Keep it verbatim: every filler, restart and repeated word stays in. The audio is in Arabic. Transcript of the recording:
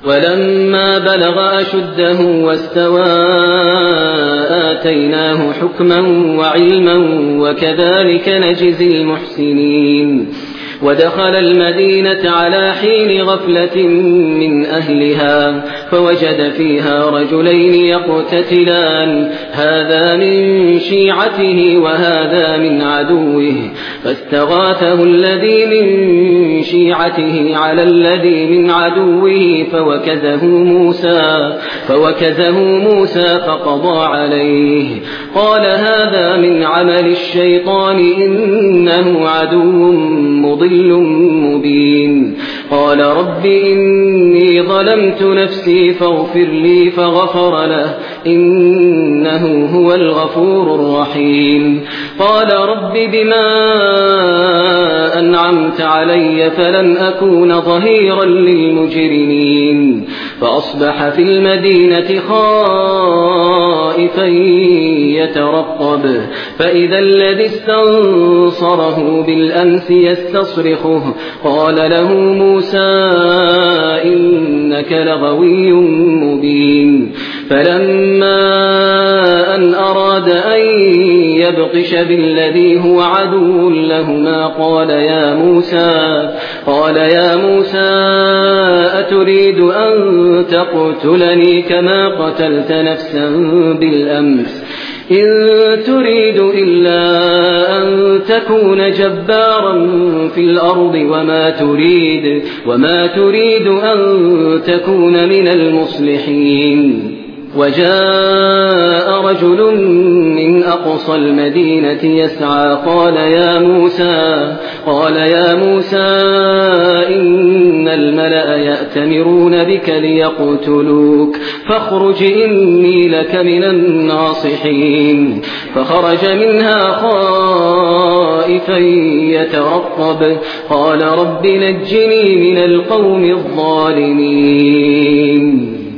ولما بلغ أشده واستوى آتيناه حكما وعلما وكذلك نجزي المحسنين. ودخل المدينة على حين غفلة من أهلها فوجد فيها رجلين يقتتلان هذا من شيعته وهذا من عدوه فاستغاثه الذي من شيعته على الذي من عدوه فوكزه موسى, فوكزه موسى فقضى عليه قال هذا من عمل الشيطان إنه عدو مضل مبين. قال رب إني ظلمت نفسي فاغفر لي فغفر له إنه هو الغفور الرحيم. قال رب بما أنعمت علي فلن أكون ظهيرا للمجرمين. فأصبح في المدينة خائفا يترقب فإذا الذي استنصره بالأمس يستصرخه قال له موسى إنك لغوي مبين. فلما أن أراد أن يبطش بالذي هو عدو لهما قال يا موسى, قال يا موسى أتريد أن تقتلني كما قتلت نفسا بالأمس إن تريد إلا أن تكون جبارا في الأرض وما تريد, وما تريد أن تكون من المصلحين. وجاء رجل من أقصى المدينة يسعى قال يا موسى, قال يا موسى إن الملأ يأتمرون بك ليقتلوك فاخرج إني لك من الناصحين. فخرج منها خائفا يترقب قال رب نجني من القوم الظالمين.